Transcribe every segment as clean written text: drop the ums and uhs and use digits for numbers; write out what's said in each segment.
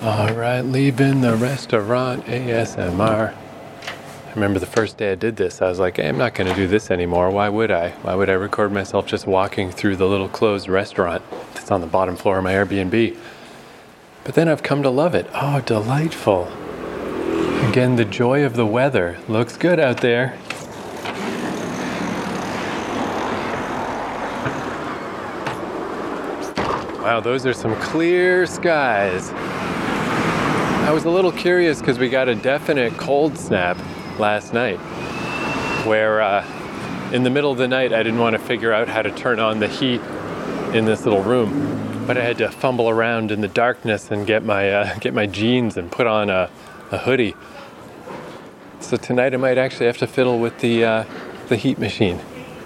All right, leaving the restaurant ASMR. I remember the first day I did this, I was like, hey, I'm not going to do this anymore. Why would I? Why would I record myself just walking through the little closed restaurant that's on the bottom floor of my Airbnb? But then I've come to love it. Oh, delightful. Again, the joy of the weather. Looks good out there. Wow, those are some clear skies. I was a little curious because we got a definite cold snap last night where in the middle of the night I didn't want to figure out how to turn on the heat in this little room, but I had to fumble around in the darkness and get my jeans and put on a hoodie. So tonight I might actually have to fiddle with the heat machine.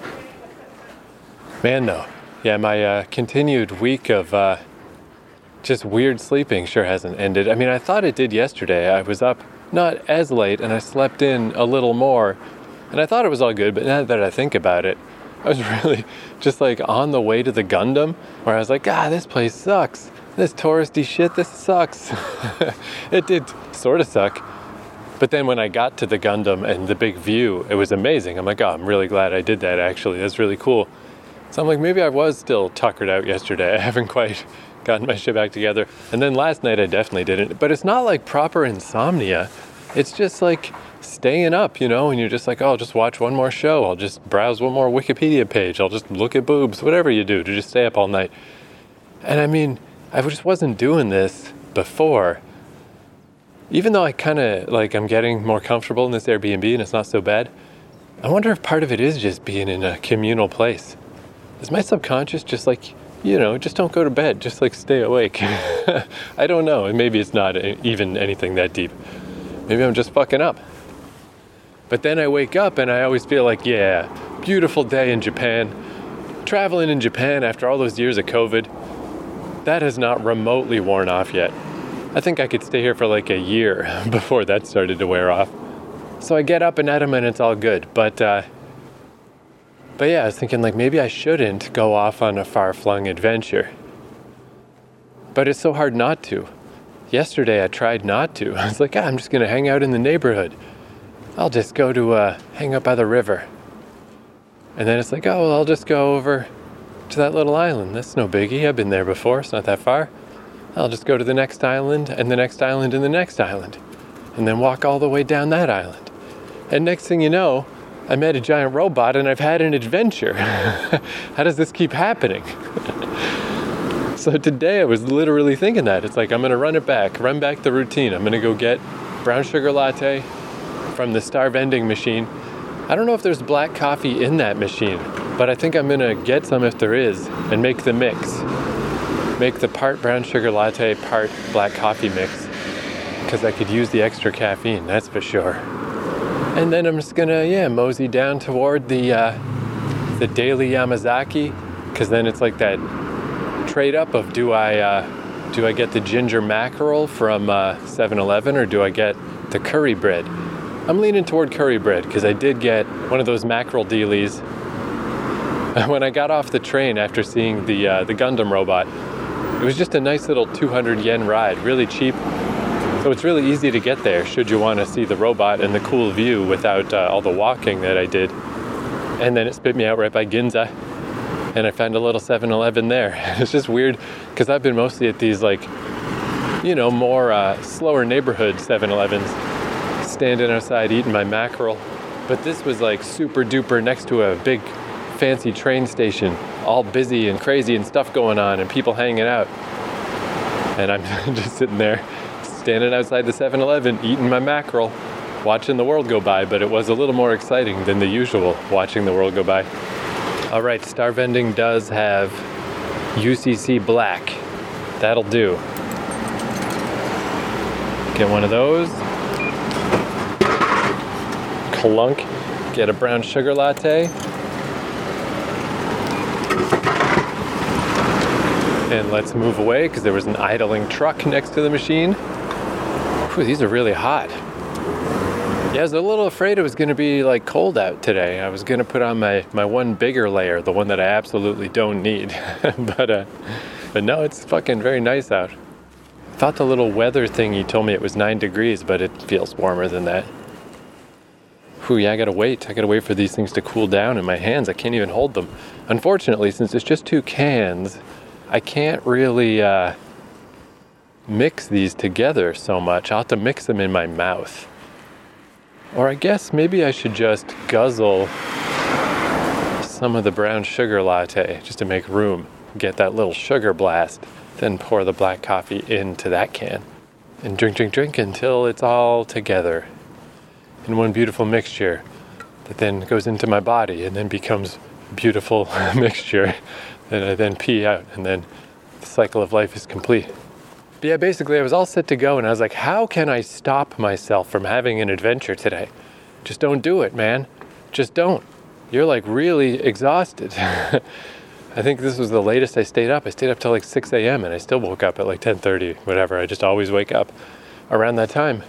Man, though, yeah, my continued week of just weird sleeping sure hasn't ended. I mean, I thought it did yesterday. I was up not as late and I slept in a little more and I thought it was all good, but now that I think about it, I was really just like on the way to the Gundam where I was like, this place sucks. This touristy shit, this sucks. It did sort of suck. But then when I got to the Gundam and the big view, it was amazing. I'm like, I'm really glad I did that actually. That's really cool. So I'm like, maybe I was still tuckered out yesterday. I haven't quite gotten my shit back together. And then last night I definitely didn't. But it's not like proper insomnia. It's just like staying up, and you're just like, I'll just watch one more show. I'll just browse one more Wikipedia page. I'll just look at boobs, whatever you do to just stay up all night. And I mean, I just wasn't doing this before. Even though I kind of I'm getting more comfortable in this Airbnb and it's not so bad, I wonder if part of it is just being in a communal place. Is my subconscious just just don't go to bed, just stay awake? I don't know, and maybe it's not even anything that deep. Maybe I'm just fucking up. But then I wake up and I always feel like, beautiful day in Japan. Traveling in Japan after all those years of COVID, that has not remotely worn off yet. I think I could stay here for a year before that started to wear off. So I get up and at 'em and it's all good. But yeah, I was thinking maybe I shouldn't go off on a far-flung adventure. But it's so hard not to. Yesterday I tried not to. I was like, I'm just going to hang out in the neighborhood. I'll just go to hang out by the river. And then it's like, I'll just go over to that little island. That's no biggie. I've been there before. It's not that far. I'll just go to the next island and the next island and the next island. And then walk all the way down that island. And next thing you know, I met a giant robot and I've had an adventure. How does this keep happening? So today I was literally thinking that. It's like, I'm going to run back the routine. I'm going to go get brown sugar latte from the Star vending machine. I don't know if there's black coffee in that machine, but I think I'm going to get some if there is and make the mix. Make the part brown sugar latte, part black coffee mix. Because I could use the extra caffeine, that's for sure. And then I'm just gonna, mosey down toward the Daily Yamazaki, because then it's like that trade up of do I get the ginger mackerel from 7-Eleven or do I get the curry bread? I'm leaning toward curry bread because I did get one of those mackerel dealies when I got off the train after seeing the Gundam robot. It was just a nice little 200 yen ride, really cheap. So it's really easy to get there should you want to see the robot and the cool view without all the walking that I did. And then it spit me out right by Ginza. And I found a little 7-Eleven there. It's just weird because I've been mostly at these more slower neighborhood 7-Elevens, standing outside eating my mackerel. But this was super duper next to a big fancy train station, all busy and crazy and stuff going on and people hanging out. And I'm just sitting there, standing outside the 7-Eleven, eating my mackerel, watching the world go by, but it was a little more exciting than the usual watching the world go by. All right, Star Vending does have UCC Black. That'll do. Get one of those. Clunk. Get a brown sugar latte. And let's move away because there was an idling truck next to the machine. Whew, these are really hot. Yeah, I was a little afraid it was going to be cold out today. I was going to put on my one bigger layer, the one that I absolutely don't need. but no, it's fucking very nice out. Thought the little weather thing you told me it was 9 degrees, but it feels warmer than that. Whew, yeah, I gotta wait for these things to cool down in my hands. I can't even hold them. Unfortunately, since it's just 2 cans, I can't really mix these together so much. I'll have to mix them in my mouth. Or I guess maybe I should just guzzle some of the brown sugar latte just to make room. Get that little sugar blast. Then pour the black coffee into that can. And drink until it's all together in one beautiful mixture that then goes into my body and then becomes a beautiful mixture that I then pee out, and then the cycle of life is complete. But yeah, basically I was all set to go, and I was like, how can I stop myself from having an adventure today? Just don't do it, man. Just don't. You're like really exhausted. I think this was the latest I stayed up. I stayed up till like 6 a.m. and I still woke up at like 10:30, whatever. I just always wake up around that time.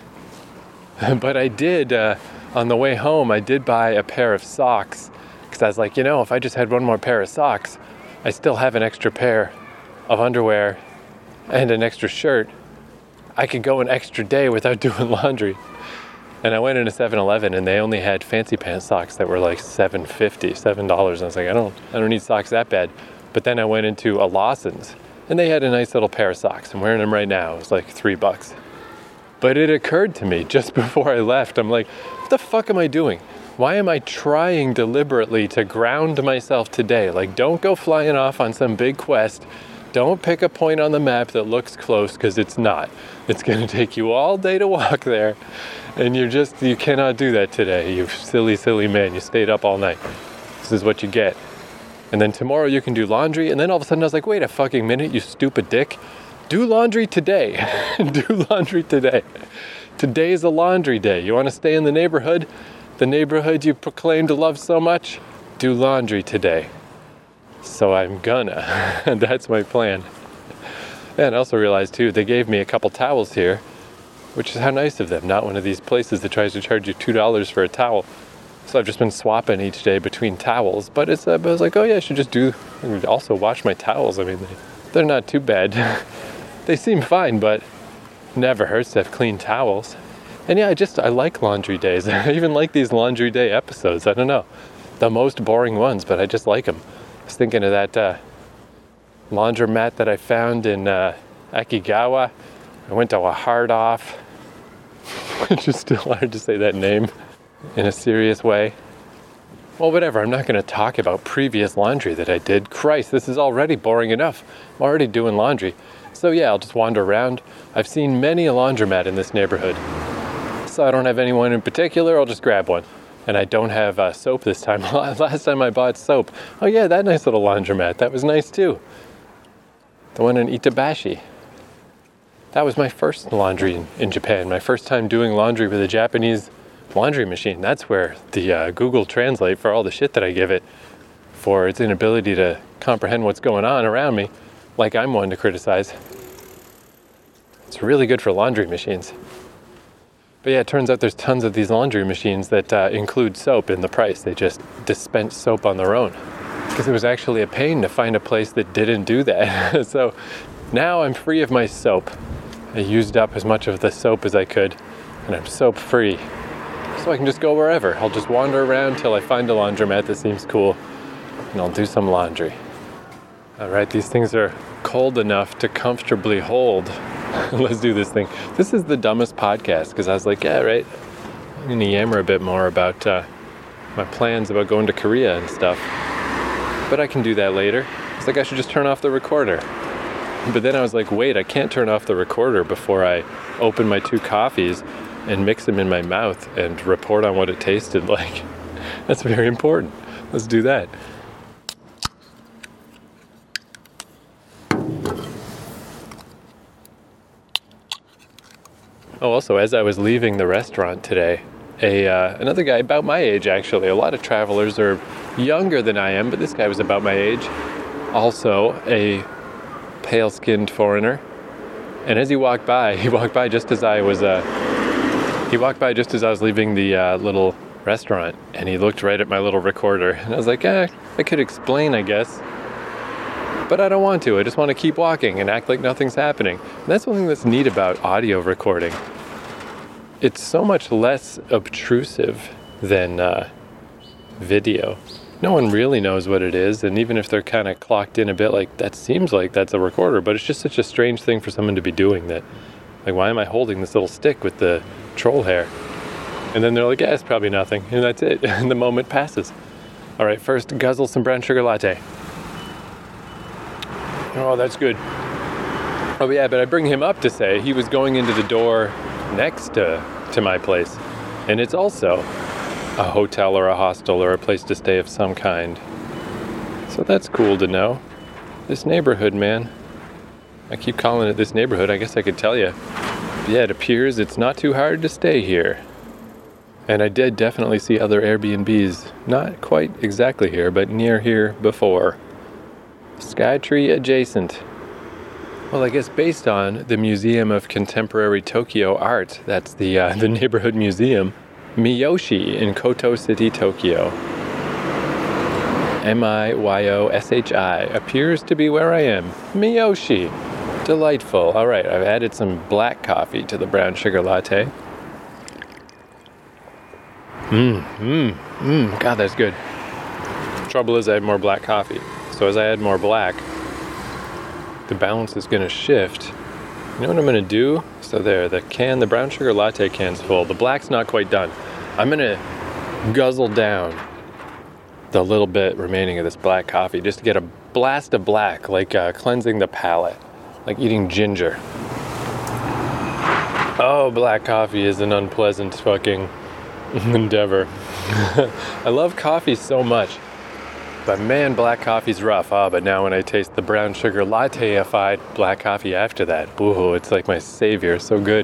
But I did, on the way home, I did buy a pair of socks, because I was like, if I just had one more pair of socks, I still have an extra pair of underwear and an extra shirt. I could go an extra day without doing laundry. And I went into 7-Eleven and they only had fancy pants socks that were like $7.50. And I was like, I don't need socks that bad. But then I went into a Lawson's and they had a nice little pair of socks. I'm wearing them right now. It was like $3. But it occurred to me just before I left, I'm like, what the fuck am I doing? Why am I trying deliberately to ground myself today? Like, don't go flying off on some big quest. Don't pick a point on the map that looks close, because it's not. It's going to take you all day to walk there. And you cannot do that today. You silly, silly man. You stayed up all night. This is what you get. And then tomorrow you can do laundry. And then all of a sudden I was like, wait a fucking minute, you stupid dick. Do laundry today. Do laundry today. Today's a laundry day. You want to stay in the neighborhood you proclaim to love so much? Do laundry today. So I'm gonna. That's my plan. And I also realized too, they gave me a couple towels here, which is how nice of them. Not one of these places that tries to charge you $2 for a towel. So I've just been swapping each day between towels. But I was like, oh yeah, I should just also wash my towels. I mean, they're not too bad. They seem fine, but never hurts to have clean towels. And yeah, I like laundry days. I even like these laundry day episodes. I don't know, the most boring ones, but I just like them. I was thinking of that laundromat that I found in Akigawa. I went to a Hard Off, which is still hard to say that name in a serious way. Well, whatever, I'm not going to talk about previous laundry that I did. Christ, this is already boring enough. I'm already doing laundry. So yeah, I'll just wander around. I've seen many a laundromat in this neighborhood. So I don't have anyone in particular, I'll just grab one. And I don't have soap this time. Last time I bought soap. Oh yeah, that nice little laundromat. That was nice too. The one in Itabashi. That was my first laundry in Japan. My first time doing laundry with a Japanese laundry machine. That's where the Google Translate for all the shit that I give it for its inability to comprehend what's going on around me, like I'm one to criticize. It's really good for laundry machines. But yeah, it turns out there's tons of these laundry machines that include soap in the price. They just dispense soap on their own. Because it was actually a pain to find a place that didn't do that. So now I'm free of my soap. I used up as much of the soap as I could, and I'm soap free. So I can just go wherever. I'll just wander around till I find a laundromat that seems cool, and I'll do some laundry. All right, these things are cold enough to comfortably hold. Let's do this thing. This is the dumbest podcast, because I was like, yeah, right, I'm going to yammer a bit more about my plans about going to Korea and stuff. But I can do that later. It's like I should just turn off the recorder. But then I was like, wait, I can't turn off the recorder before I open my 2 coffees and mix them in my mouth and report on what it tasted like. That's very important. Let's do that. Oh, also, as I was leaving the restaurant today, another guy about my age, actually. A lot of travelers are younger than I am, but this guy was about my age. Also, a pale-skinned foreigner. And as he walked by just as I was leaving the little restaurant, and he looked right at my little recorder. And I was like, I could explain, I guess. But I don't want to. I just want to keep walking and act like nothing's happening. And that's one thing that's neat about audio recording. It's so much less obtrusive than video. No one really knows what it is, and even if they're kind of clocked in a bit, like, that seems like that's a recorder, but it's just such a strange thing for someone to be doing that. Like, why am I holding this little stick with the troll hair? And then they're like, yeah, it's probably nothing, and that's it, and the moment passes. All right, first, guzzle some brown sugar latte. Oh, that's good. Oh, yeah, but I bring him up to say he was going into the door next to my place, and it's also a hotel or a hostel or a place to stay of some kind. So that's cool to know. This neighborhood, man. I keep calling it this neighborhood. I guess I could tell you. Yeah, it appears it's not too hard to stay here. And I did definitely see other Airbnbs, not quite exactly here, but near here before. Skytree adjacent. Well, I guess based on the Museum of Contemporary Tokyo Art, that's the neighborhood museum, Miyoshi in Koto City, Tokyo. Miyoshi appears to be where I am. Miyoshi. Delightful. All right, I've added some black coffee to the brown sugar latte. God, that's good. Trouble is I have more black coffee. So as I add more black, the balance is going to shift. You know what I'm going to do? So there, the brown sugar latte can's full. The black's not quite done. I'm going to guzzle down the little bit remaining of this black coffee just to get a blast of black, like cleansing the palate, like eating ginger. Oh, black coffee is an unpleasant fucking endeavor. I love coffee so much, but man, black coffee's rough. But now when I taste the brown sugar latte-ified black coffee after that, ooh, it's like my savior. So good.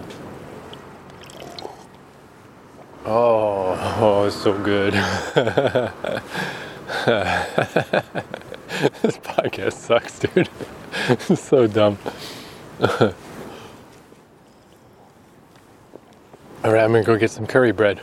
Oh, it's so good. This podcast sucks, dude. It's so dumb. All right, I'm gonna go get some curry bread.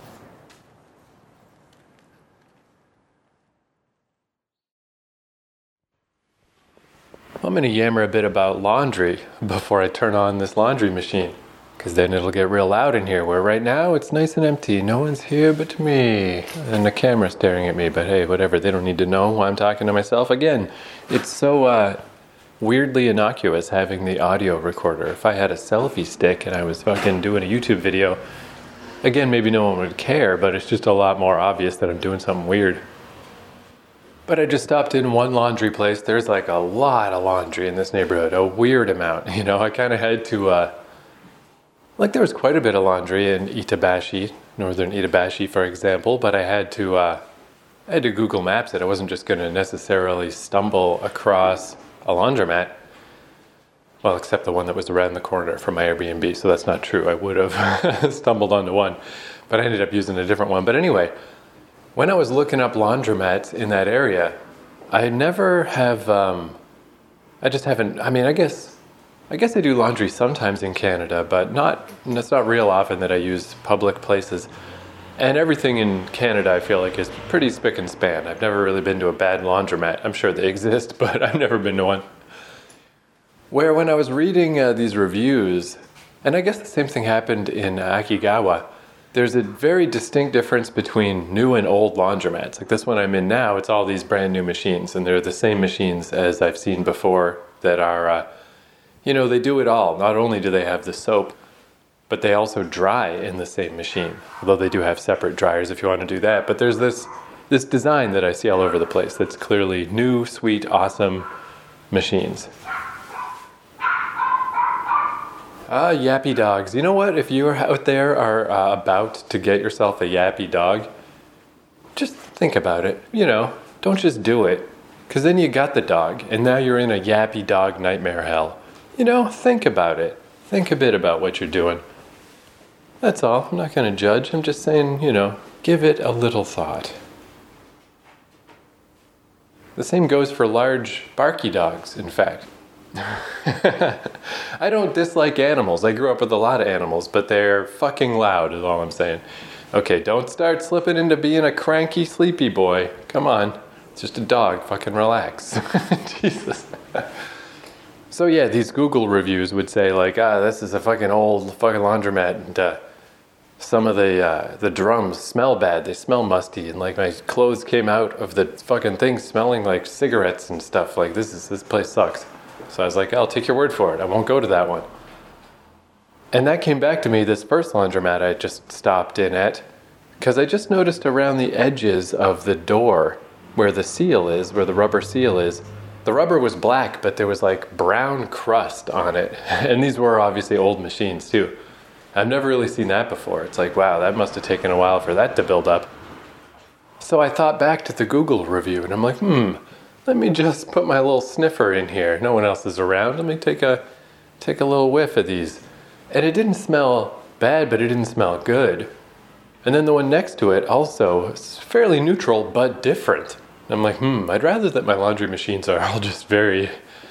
I'm gonna yammer a bit about laundry before I turn on this laundry machine, because then it'll get real loud in here, where right now it's nice and empty. No one's here but me. And the camera's staring at me, but hey, whatever. They don't need to know why I'm talking to myself. Again, it's so weirdly innocuous having the audio recorder. If I had a selfie stick and I was fucking doing a YouTube video, again, maybe no one would care, but it's just a lot more obvious that I'm doing something weird. But I just stopped in one laundry place. There's like a lot of laundry in this neighborhood, a weird amount. You know, I kind of had to... there was quite a bit of laundry in Itabashi, northern Itabashi, for example, but I had to Google Maps it. I wasn't just going to necessarily stumble across a laundromat. Well, except the one that was around the corner from my Airbnb, so that's not true. I would have stumbled onto one, but I ended up using a different one. But anyway, when I was looking up laundromats in that area, I never have, I just haven't, I mean, I guess I do laundry sometimes in Canada, but it's not real often that I use public places. And everything in Canada, I feel like, is pretty spick and span. I've never really been to a bad laundromat. I'm sure they exist, but I've never been to one. Where when I was reading these reviews, and I guess the same thing happened in Akigawa, there's a very distinct difference between new and old laundromats. Like this one I'm in now, it's all these brand new machines, and they're the same machines as I've seen before that are, they do it all. Not only do they have the soap, but they also dry in the same machine. Although they do have separate dryers if you want to do that. But there's this design that I see all over the place that's clearly new, sweet, awesome machines. Yappy dogs. You know what? If you out there are about to get yourself a yappy dog, just think about it. Don't just do it. Because then you got the dog, and now you're in a yappy dog nightmare hell. Think about it. Think a bit about what you're doing. That's all. I'm not going to judge. I'm just saying, give it a little thought. The same goes for large, barky dogs, in fact. I don't dislike animals. I grew up with a lot of animals, but they're fucking loud is all I'm saying. Okay, don't start slipping into being a cranky, sleepy boy. Come on. It's just a dog. Fucking relax. Jesus. So yeah, these Google reviews would say like, this is a fucking old fucking laundromat, and some of the drums smell bad. They smell musty, and like my clothes came out of the fucking thing smelling like cigarettes and stuff. Like this place sucks. So I was like, I'll take your word for it. I won't go to that one. And that came back to me, this first laundromat I just stopped in at, because I just noticed around the edges of the door where the seal is, where the rubber seal is, the rubber was black, but there was like brown crust on it. And these were obviously old machines too. I've never really seen that before. It's like, wow, that must have taken a while for that to build up. So I thought back to the Google review, and I'm like, let me just put my little sniffer in here. No one else is around. Let me take a little whiff of these. And it didn't smell bad, but it didn't smell good. And then the one next to it also is fairly neutral, but different. And I'm like, I'd rather that my laundry machines are all just very,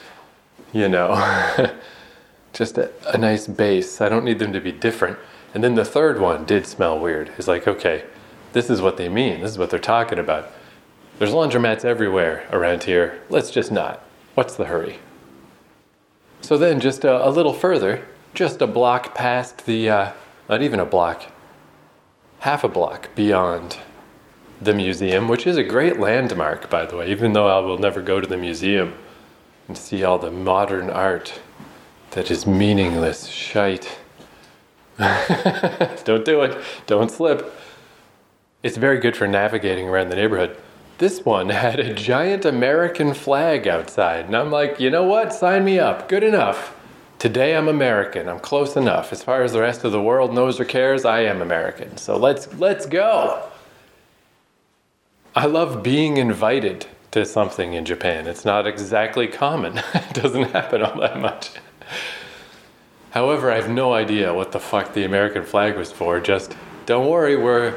just a nice base. I don't need them to be different. And then the third one did smell weird. It's like, okay, this is what they mean. This is what they're talking about. There's laundromats everywhere around here. Let's just not. What's the hurry? So then just a little further, just a block past the, not even a block, half a block beyond the museum, which is a great landmark, by the way, even though I will never go to the museum and see all the modern art that is meaningless shite. Don't do it. Don't slip. It's very good for navigating around the neighborhood. This one had a giant American flag outside, and I'm like, you know what? Sign me up. Good enough. Today I'm American. I'm close enough. As far as the rest of the world knows or cares, I am American. So let's go. I love being invited to something in Japan. It's not exactly common. It doesn't happen all that much. However, I have no idea what the fuck the American flag was for. Just don't worry,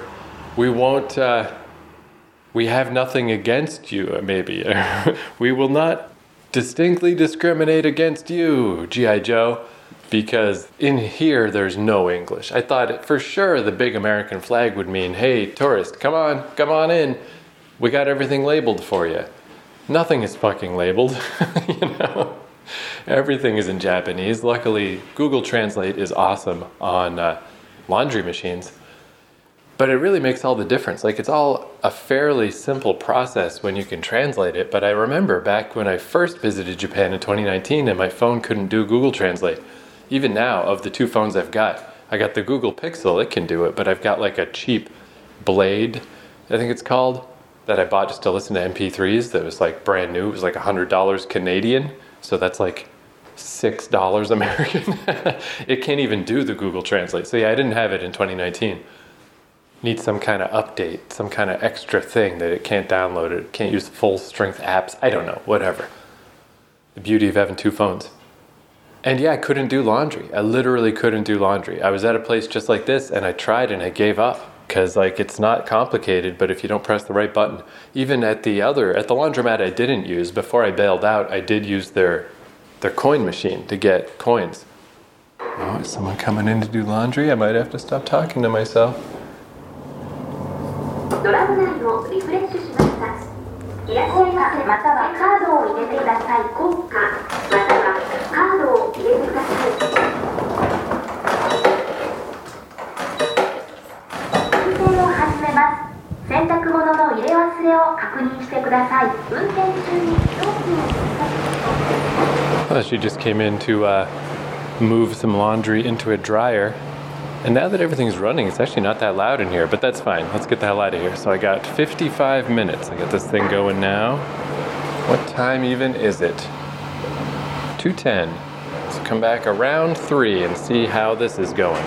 we have nothing against you, maybe. We will not distinctly discriminate against you, G.I. Joe, because in here there's no English. I thought for sure the big American flag would mean, hey, tourist, come on in. We got everything labeled for you. Nothing is fucking labeled, Everything is in Japanese. Luckily, Google Translate is awesome on laundry machines. But it really makes all the difference. Like, it's all a fairly simple process when you can translate it. But I remember back when I first visited Japan in 2019 and my phone couldn't do Google Translate. Even now, of the two phones I got the Google Pixel, it can do it, but I've got like a cheap Blade, I think it's called, that I bought just to listen to MP3s that was like brand new. It was like $100 Canadian. So that's like $6 American. It can't even do the Google Translate. So yeah, I didn't have it in 2019. Needs some kind of update, some kind of extra thing that it can't download it, can't use full strength apps, I don't know, whatever. The beauty of having two phones. And yeah, I couldn't do laundry. I literally couldn't do laundry. I was at a place just like this and I tried and I gave up because like it's not complicated, but if you don't press the right button, even at the laundromat I didn't use, before I bailed out, I did use their coin machine to get coins. Oh, is someone coming in to do laundry? I might have to stop talking to myself. ドラム内をリフレッシュしました。いらっしゃいませまたはカードを入れてください。国歌またはカードを入れてください。運転を始めます。洗濯物の入れ忘れを確認してください。運転中に商品を使って。 She just came in to move some laundry into a dryer. And now that everything's running, it's actually not that loud in here, but that's fine. Let's get the hell out of here. So I got 55 minutes. I got this thing going now. What time even is it? 2:10. Let's come back around 3 and see how this is going.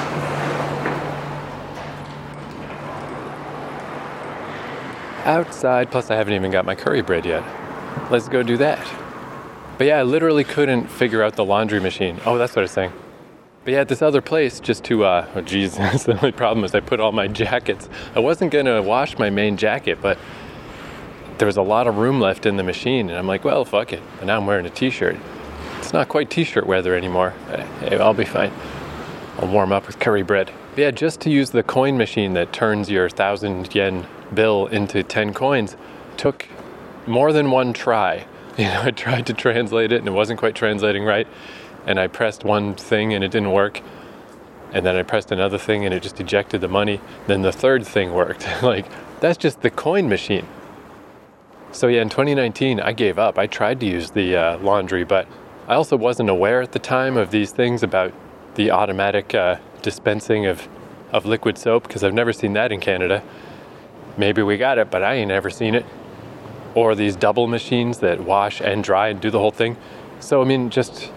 Outside, plus I haven't even got my curry bread yet. Let's go do that. But yeah, I literally couldn't figure out the laundry machine. Oh, that's what I was saying. But yeah, at this other place, just to, that's the only problem is I put all my jackets. I wasn't going to wash my main jacket, but there was a lot of room left in the machine. And I'm like, well, fuck it. And now I'm wearing a t-shirt. It's not quite t-shirt weather anymore. Hey, I'll be fine. I'll warm up with curry bread. But yeah, just to use the coin machine that turns your 1,000 yen bill into 10 coins took more than one try. I tried to translate it and it wasn't quite translating right. And I pressed one thing and it didn't work. And then I pressed another thing and it just ejected the money. Then the third thing worked. That's just the coin machine. So yeah, in 2019, I gave up. I tried to use the laundry, but I also wasn't aware at the time of these things about the automatic dispensing of liquid soap, because I've never seen that in Canada. Maybe we got it, but I ain't ever seen it. Or these double machines that wash and dry and do the whole thing. So, I mean,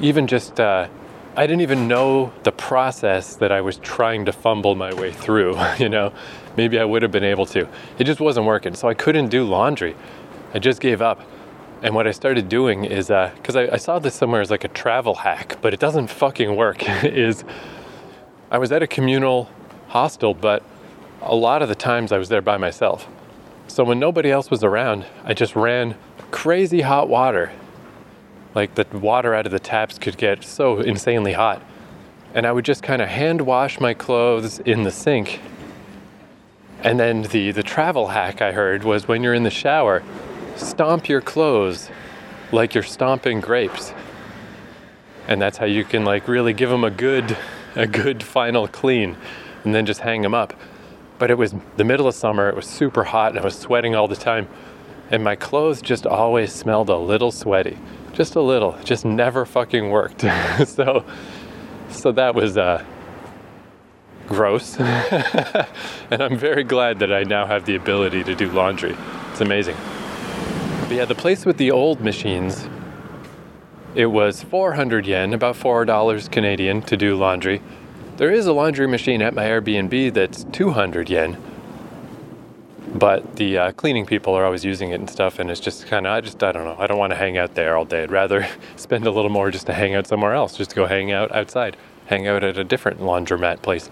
I didn't even know the process that I was trying to fumble my way through, Maybe I would have been able to. It just wasn't working, so I couldn't do laundry. I just gave up. And what I started doing is, because I saw this somewhere as like a travel hack, but it doesn't fucking work, is I was at a communal hostel, but a lot of the times I was there by myself. So when nobody else was around, I just ran crazy hot water. Like the water out of the taps could get so insanely hot. And I would just kind of hand wash my clothes in the sink. And then the travel hack I heard was when you're in the shower, stomp your clothes like you're stomping grapes. And that's how you can really give them a good final clean, and then just hang them up. But it was the middle of summer, it was super hot, and I was sweating all the time. And my clothes just always smelled a little sweaty. Just a little. It just never fucking worked. So that was gross. And I'm very glad that I now have the ability to do laundry. It's amazing. But yeah, the place with the old machines, it was 400 yen, about $4 Canadian, to do laundry. There is a laundry machine at my Airbnb that's 200 yen. But the cleaning people are always using it and stuff, and it's just kind of, I don't know. I don't want to hang out there all day. I'd rather spend a little more just to hang out somewhere else, just to go hang out outside, hang out at a different laundromat place.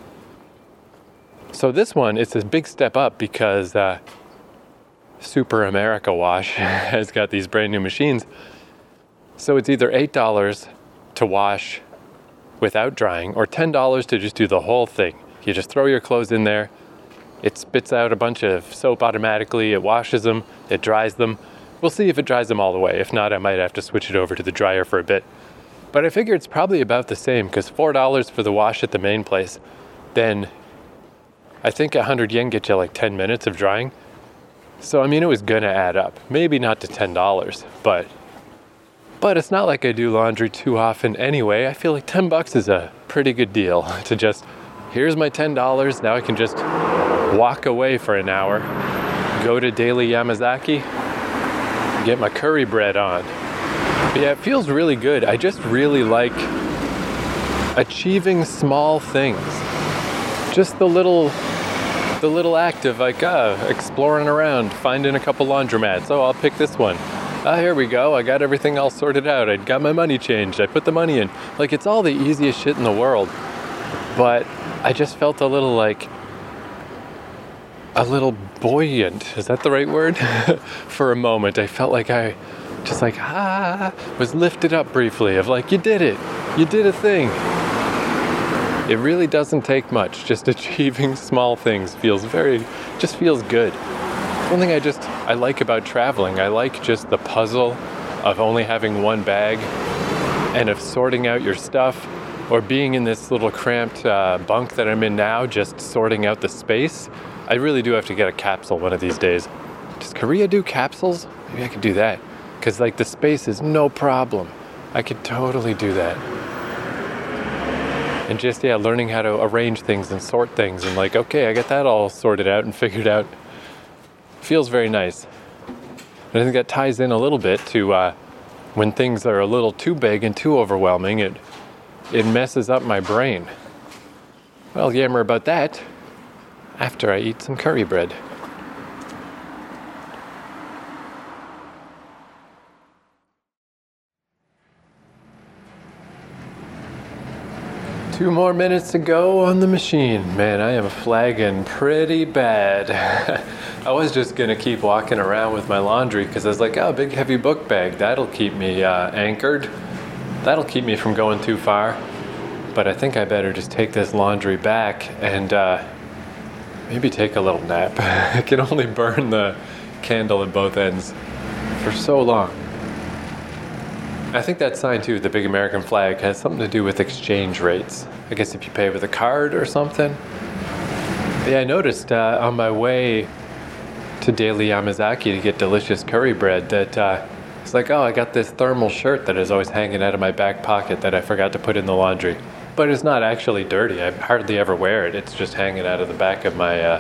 So this one, it's a big step up because Super America Wash has got these brand new machines. So it's either $8 to wash without drying, or $10 to just do the whole thing. You just throw your clothes in there, it spits out a bunch of soap automatically, it washes them, it dries them. We'll see if it dries them all the way. If not, I might have to switch it over to the dryer for a bit. But I figure it's probably about the same, because $4 for the wash at the main place, then I think 100 yen gets you 10 minutes of drying. So, I mean, it was gonna add up. Maybe not to $10, but it's not like I do laundry too often anyway. I feel like $10 is a pretty good deal to just, here's my $10, now I can just walk away for an hour, go to Daily Yamazaki, get my curry bread on. But yeah, it feels really good. I just really like achieving small things. Just the little act of exploring around, finding a couple laundromats. Oh, I'll pick this one. Here we go. I got everything all sorted out. I got my money changed. I put the money in. It's all the easiest shit in the world. But I just felt a little buoyant. Is that the right word? For a moment, I felt like I just was lifted up briefly of you did it. You did a thing. It really doesn't take much. Just achieving small things feels good. One thing I like about traveling, I like just the puzzle of only having one bag and of sorting out your stuff, or being in this little cramped bunk that I'm in now, just sorting out the space. I really do have to get a capsule one of these days. Does Korea do capsules? Maybe I could do that. Because the space is no problem. I could totally do that. And just, learning how to arrange things and sort things and okay, I got that all sorted out and figured out. Feels very nice. And I think that ties in a little bit to when things are a little too big and too overwhelming, it messes up my brain. I'll yammer about that after I eat some curry bread. Two more minutes to go on the machine. Man, I am flagging pretty bad. I was just gonna keep walking around with my laundry because I was like, oh, big heavy book bag. That'll keep me anchored. That'll keep me from going too far. But I think I better just take this laundry back and maybe take a little nap. I can only burn the candle at both ends. for so long. I think that sign too, the big American flag, has something to do with exchange rates. I guess if you pay with a card or something. Yeah, I noticed on my way to Daily Yamazaki to get delicious curry bread that it's like, oh, I got this thermal shirt that is always hanging out of my back pocket that I forgot to put in the laundry. But it's not actually dirty. I hardly ever wear it. It's just hanging out of the back of my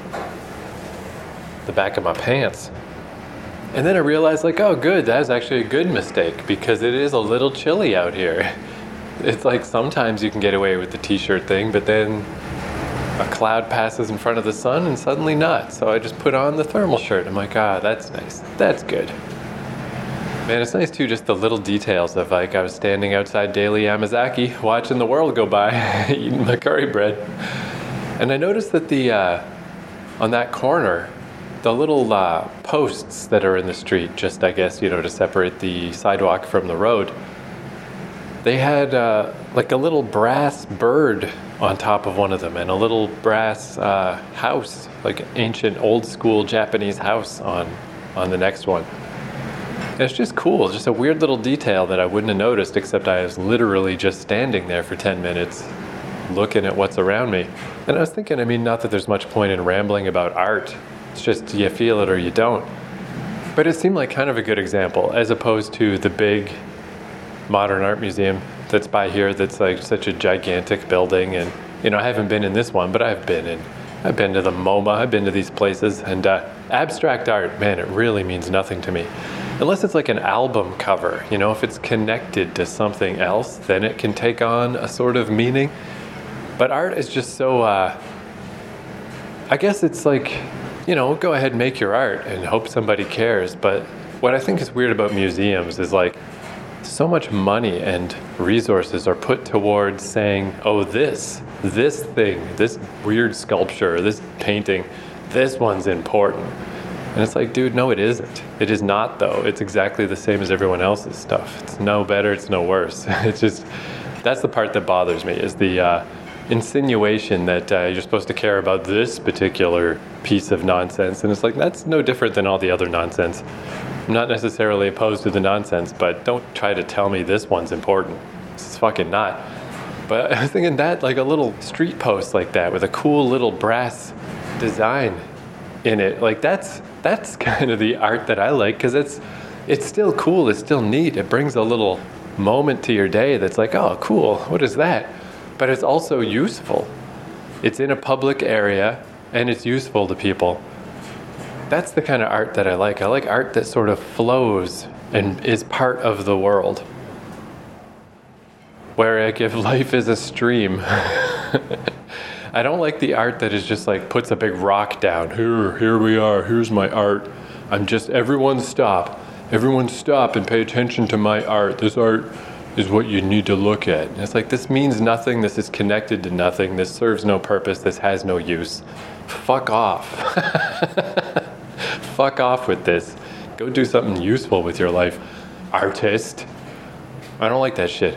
pants. And then I realized, like, oh, good, that was actually a good mistake because it is a little chilly out here. It's like sometimes you can get away with the t-shirt thing, but then a cloud passes in front of the sun and suddenly not. So I just put on the thermal shirt. I'm like, that's nice. That's good. Man, it's nice too, just the little details of, like, I was standing outside Daily Yamazaki watching the world go by, eating my curry bread. And I noticed that on that corner, the little posts that are in the street, just, I guess, to separate the sidewalk from the road, they had like a little brass bird on top of one of them and a little brass house, like an ancient old school Japanese house on the next one. And it's just cool, just a weird little detail that I wouldn't have noticed except I was literally just standing there for 10 minutes looking at what's around me. And I was thinking, not that there's much point in rambling about art. It's just you feel it or you don't. But it seemed like kind of a good example as opposed to the big modern art museum that's by here that's like such a gigantic building. And, I haven't been in this one, but I've been to the MoMA, I've been to these places. And abstract art, man, it really means nothing to me. Unless it's like an album cover, if it's connected to something else, then it can take on a sort of meaning. But art is just so, I guess it's like, go ahead and make your art and hope somebody cares. But what I think is weird about museums is like so much money and resources are put towards saying, oh, this thing, this weird sculpture, this painting, this one's important. And it's like, dude, no, it isn't. It is not, though. It's exactly the same as everyone else's stuff. It's no better, it's no worse. It's just, that's the part that bothers me, is the insinuation that you're supposed to care about this particular piece of nonsense. And it's like, that's no different than all the other nonsense. I'm not necessarily opposed to the nonsense, but don't try to tell me this one's important. It's fucking not. But I was thinking that, like a little street post like that with a cool little brass design in it, like that's kind of the art that I like, because it's still cool, it's still neat, it brings a little moment to your day that's like, oh, cool, what is that? But it's also useful. It's in a public area and it's useful to people. That's the kind of art that I like. I like art that sort of flows and is part of the world. Where like if life is a stream. I don't like the art that is just like puts a big rock down. Here we are. Here's my art. Everyone stop and pay attention to my art. This art is what you need to look at. And it's like, this means nothing. This is connected to nothing. This serves no purpose. This has no use. Fuck off. Fuck off with this. Go do something useful with your life, artist. I don't like that shit.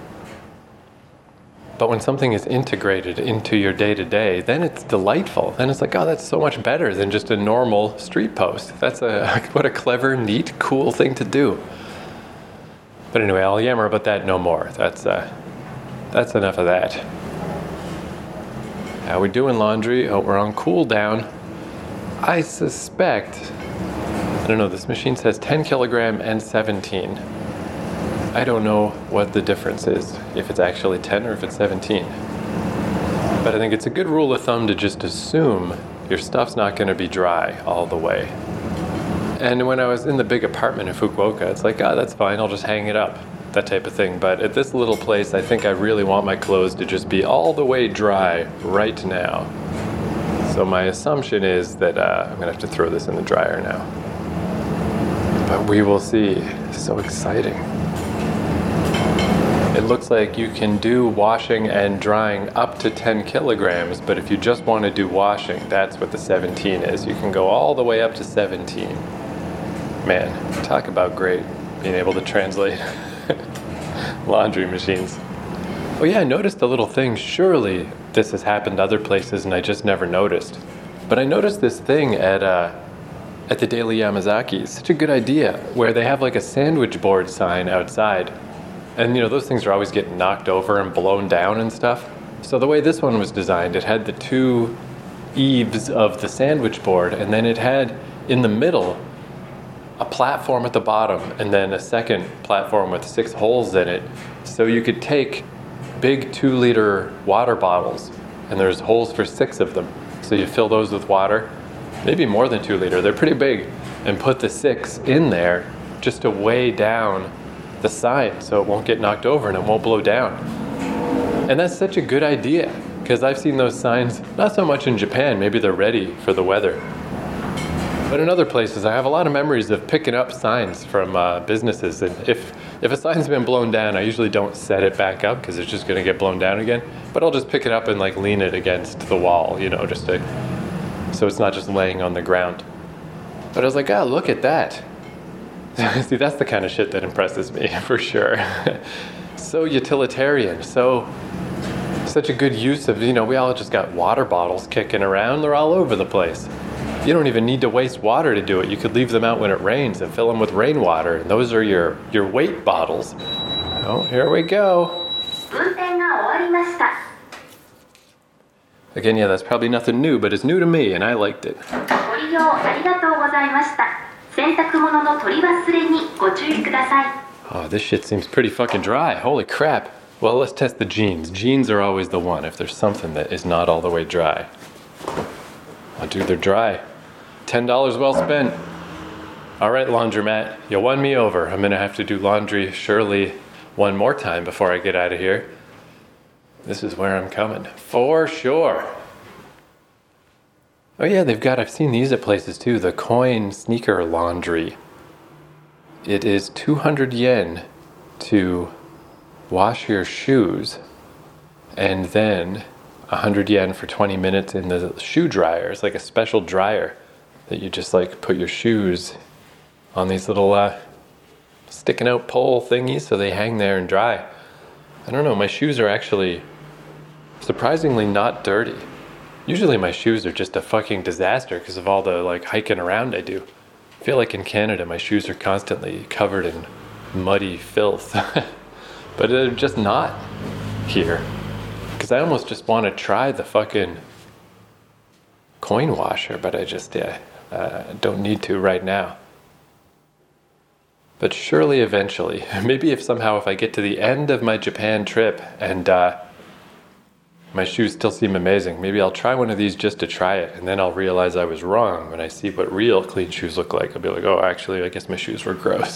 But when something is integrated into your day-to-day, then it's delightful. Then it's like, oh, that's so much better than just a normal street post. What a clever, neat, cool thing to do. But anyway, I'll yammer about that no more. That's enough of that. How we doing, laundry? Oh, we're on cool down. I suspect, I don't know, this machine says 10 kilogram and 17. I don't know what the difference is, if it's actually 10 or if it's 17. But I think it's a good rule of thumb to just assume your stuff's not going to be dry all the way. And when I was in the big apartment in Fukuoka, it's like, that's fine, I'll just hang it up, that type of thing. But at this little place, I think I really want my clothes to just be all the way dry right now. So my assumption is that I'm going to have to throw this in the dryer now. But we will see. It's so exciting. It looks like you can do washing and drying up to 10 kilograms, but if you just want to do washing, that's what the 17 is. You can go all the way up to 17. Man, talk about great, being able to translate laundry machines. Oh yeah, I noticed a little thing. Surely this has happened other places and I just never noticed. But I noticed this thing at at the Daily Yamazaki. Such a good idea, where they have like a sandwich board sign outside. And those things are always getting knocked over and blown down and stuff. So the way this one was designed, it had the two eaves of the sandwich board, and then it had in the middle a platform at the bottom, and then a second platform with 6 holes in it. So you could take big 2-liter water bottles, and there's holes for 6 of them. So you fill those with water, maybe more than 2 liter, they're pretty big, and put the 6 in there just to weigh down the sign so it won't get knocked over and it won't blow down. And that's such a good idea, because I've seen those signs, not so much in Japan, maybe they're ready for the weather. But in other places, I have a lot of memories of picking up signs from businesses. And if a sign's been blown down, I usually don't set it back up because it's just going to get blown down again. But I'll just pick it up and like lean it against the wall, just so it's not just laying on the ground. But I was like, look at that. See, that's the kind of shit that impresses me, for sure. So utilitarian, such a good use of, we all just got water bottles kicking around. They're all over the place. You don't even need to waste water to do it. You could leave them out when it rains and fill them with rainwater. And those are your weight bottles. Oh, here we go. Again, that's probably nothing new, but it's new to me, and I liked it. Oh, this shit seems pretty fucking dry. Holy crap. Well, let's test the jeans. Jeans are always the one if there's something that is not all the way dry. Oh, dude, they're dry. $10 well spent. All right, laundromat, you won me over. I'm gonna have to do laundry surely one more time before I get out of here. This is where I'm coming, for sure. Oh yeah, I've seen these at places too, the coin sneaker laundry. It is 200 yen to wash your shoes, and then 100 yen for 20 minutes in the shoe dryer. It's like a special dryer that you just like put your shoes on these little sticking out pole thingies so they hang there and dry. I don't know, my shoes are actually surprisingly not dirty. Usually my shoes are just a fucking disaster because of all the like hiking around I do. I feel like in Canada my shoes are constantly covered in muddy filth. But they're just not here. Because I almost just want to try the fucking coin washer, but I just don't need to right now. But surely eventually, maybe if I get to the end of my Japan trip and my shoes still seem amazing, maybe I'll try one of these just to try it, and then I'll realize I was wrong when I see what real clean shoes look like. I'll be like, oh, actually, I guess my shoes were gross.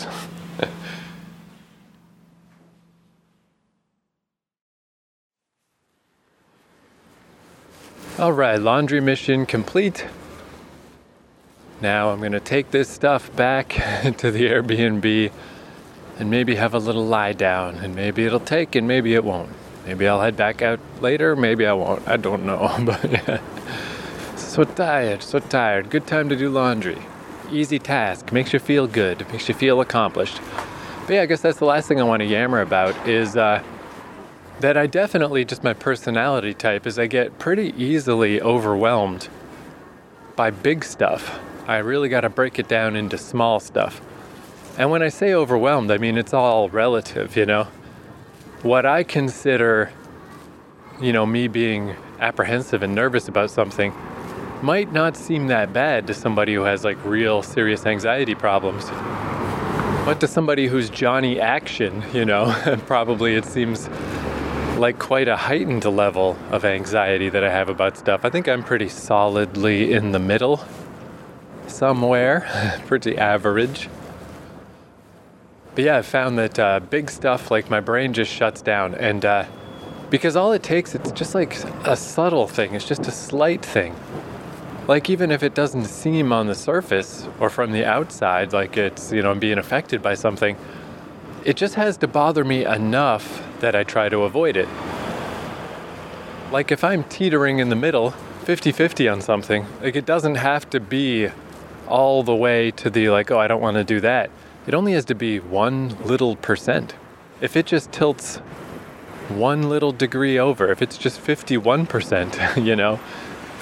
All right, laundry mission complete. Now I'm going to take this stuff back to the Airbnb and maybe have a little lie down, and maybe it'll take and maybe it won't. Maybe I'll head back out later, maybe I won't. I don't know, but yeah. So tired. Good time to do laundry. Easy task, makes you feel good, makes you feel accomplished. But yeah, I guess that's the last thing I want to yammer about is that I definitely, just my personality type, is I get pretty easily overwhelmed by big stuff. I really got to break it down into small stuff. And when I say overwhelmed, I mean it's all relative, What I consider, me being apprehensive and nervous about something might not seem that bad to somebody who has like real serious anxiety problems. But to somebody who's Johnny Action, probably it seems like quite a heightened level of anxiety that I have about stuff. I think I'm pretty solidly in the middle somewhere, pretty average. But yeah, I've found that big stuff, like my brain just shuts down. And because all it takes, it's just like a subtle thing. It's just a slight thing. Like even if it doesn't seem on the surface or from the outside, like it's, I'm being affected by something, it just has to bother me enough that I try to avoid it. Like if I'm teetering in the middle, 50-50 on something, like it doesn't have to be all the way to the like, oh, I don't want to do that. It only has to be 1 little %. If it just tilts 1 little degree over, if it's just 51%,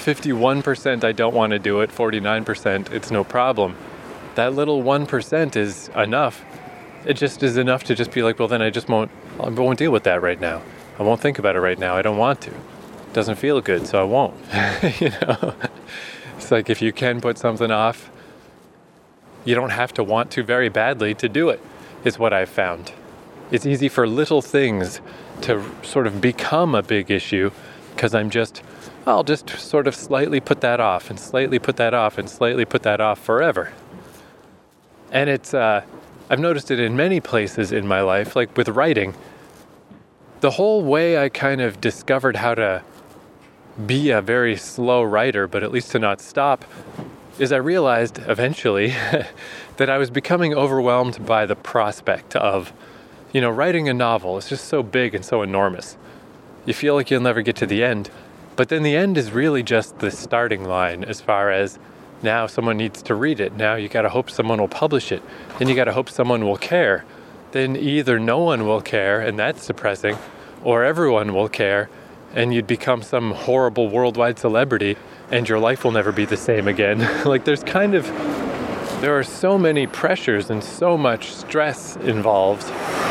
51% I don't want to do it, 49% it's no problem. That little 1% is enough. It just is enough to just be like, well, then I won't deal with that right now. I won't think about it right now. I don't want to. It doesn't feel good, so I won't. It's like if you can put something off, you don't have to want to very badly to do it, is what I've found. It's easy for little things to sort of become a big issue because I'll just sort of slightly put that off and slightly put that off and slightly put that off forever. And I've noticed it in many places in my life, like with writing. The whole way I kind of discovered how to be a very slow writer, but at least to not stop, is I realized eventually that I was becoming overwhelmed by the prospect of, writing a novel. It's just so big and so enormous. You feel like you'll never get to the end, but then the end is really just the starting line as far as now someone needs to read it. Now you got to hope someone will publish it. Then you got to hope someone will care. Then either no one will care, and that's depressing, or everyone will care, and you'd become some horrible worldwide celebrity, and your life will never be the same again. There are so many pressures and so much stress involved,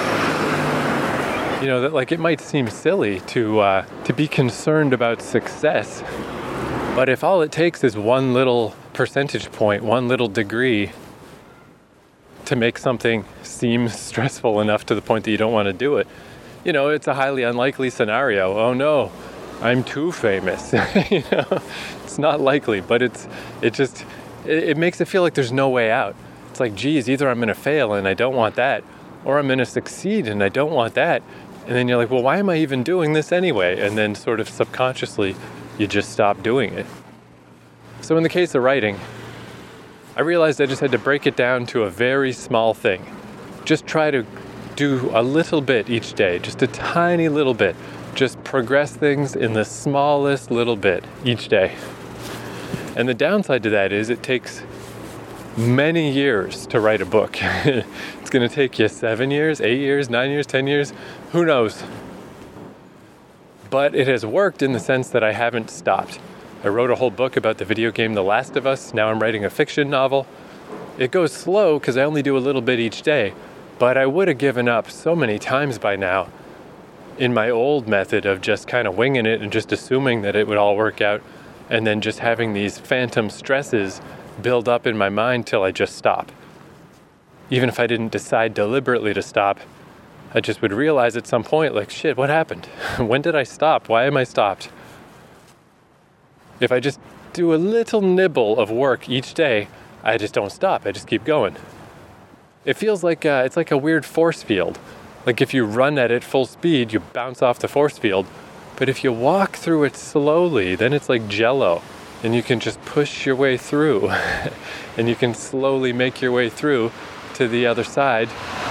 that it might seem silly to be concerned about success. But if all it takes is one little percentage point, one little degree to make something seem stressful enough to the point that you don't want to do it, it's a highly unlikely scenario. Oh no, I'm too famous. It's not likely, but it makes it feel like there's no way out. It's like, geez, either I'm going to fail and I don't want that, or I'm going to succeed and I don't want that. And then you're like, well, why am I even doing this anyway? And then sort of subconsciously, you just stop doing it. So in the case of writing, I realized I just had to break it down to a very small thing. Just try to do a little bit each day, just a tiny little bit. Just progress things in the smallest little bit each day. And the downside to that is it takes many years to write a book. It's going to take you 7 years, 8 years, 9 years, 10 years, who knows? But it has worked in the sense that I haven't stopped. I wrote a whole book about the video game The Last of Us. Now I'm writing a fiction novel. It goes slow because I only do a little bit each day, but I would have given up so many times by now in my old method of just kind of winging it and just assuming that it would all work out, and then just having these phantom stresses build up in my mind till I just stop. Even if I didn't decide deliberately to stop, I just would realize at some point, like, shit, what happened? When did I stop? Why am I stopped? If I just do a little nibble of work each day, I just don't stop. I just keep going. It feels like it's like a weird force field. Like if you run at it full speed, you bounce off the force field. But if you walk through it slowly, then it's like Jell-O. And you can just push your way through. And you can slowly make your way through to the other side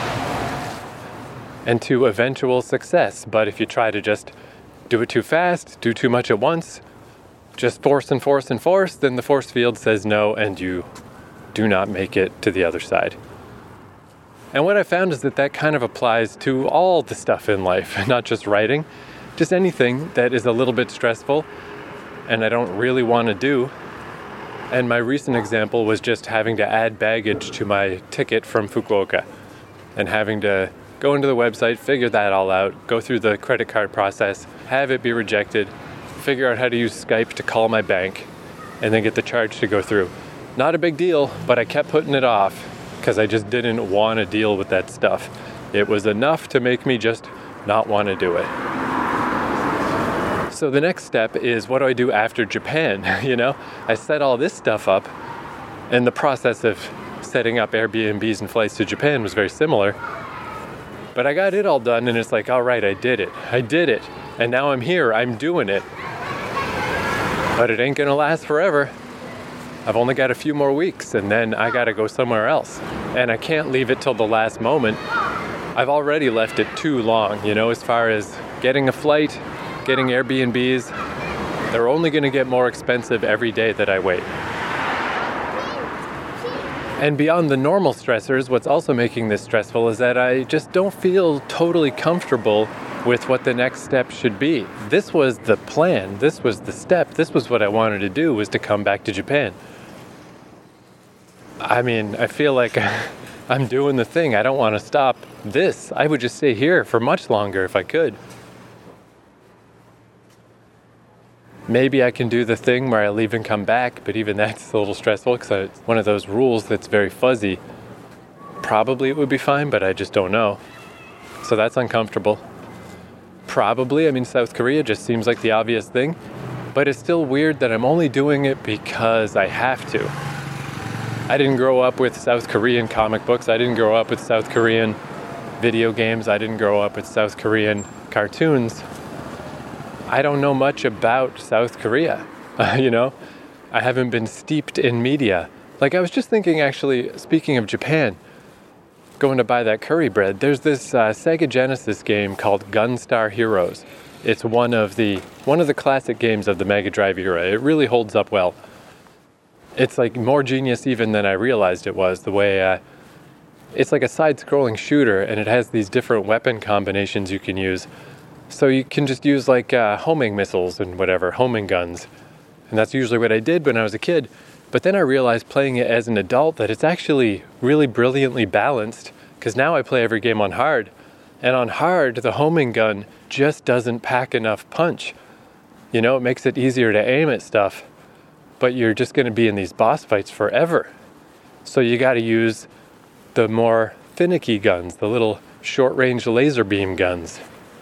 and to eventual success. But if you try to just do it too fast, do too much at once, just force and force and force, then the force field says no, and you do not make it to the other side. And what I found is that kind of applies to all the stuff in life, not just writing, just anything that is a little bit stressful and I don't really want to do. And my recent example was just having to add baggage to my ticket from Fukuoka and having to go into the website, figure that all out, go through the credit card process, have it be rejected, figure out how to use Skype to call my bank, and then get the charge to go through. Not a big deal, but I kept putting it off because I just didn't want to deal with that stuff. It was enough to make me just not want to do it. So the next step is, what do I do after Japan? I set all this stuff up, and the process of setting up Airbnbs and flights to Japan was very similar. But I got it all done, and it's like, all right, I did it. And now I'm here, I'm doing it. But it ain't gonna last forever. I've only got a few more weeks, and then I gotta go somewhere else. And I can't leave it till the last moment. I've already left it too long, as far as getting a flight, getting Airbnbs. They're only gonna get more expensive every day that I wait. And beyond the normal stressors, what's also making this stressful is that I just don't feel totally comfortable with what the next step should be. This was the plan. This was the step. This was what I wanted to do, was to come back to Japan. I mean, I feel like I'm doing the thing. I don't want to stop this. I would just stay here for much longer if I could. Maybe I can do the thing where I leave and come back, but even that's a little stressful because it's one of those rules that's very fuzzy. Probably it would be fine, but I just don't know. So that's uncomfortable. Probably, I mean, South Korea just seems like the obvious thing, but it's still weird that I'm only doing it because I have to. I didn't grow up with South Korean comic books. I didn't grow up with South Korean video games. I didn't grow up with South Korean cartoons. I don't know much about South Korea, you know? I haven't been steeped in media. Like, I was just thinking, actually, speaking of Japan, going to buy that curry bread, there's this Sega Genesis game called Gunstar Heroes. It's one of the classic games of the Mega Drive era. It really holds up well. It's like more genius even than I realized it was, the way it's like a side-scrolling shooter, and it has these different weapon combinations you can use. So you can just use like homing missiles and whatever, homing guns. And that's usually what I did when I was a kid. But then I realized playing it as an adult that it's actually really brilliantly balanced, because now I play every game on hard. And on hard, the homing gun just doesn't pack enough punch. You know, it makes it easier to aim at stuff, but you're just going to be in these boss fights forever. So you got to use the more finicky guns, the little short-range laser beam guns.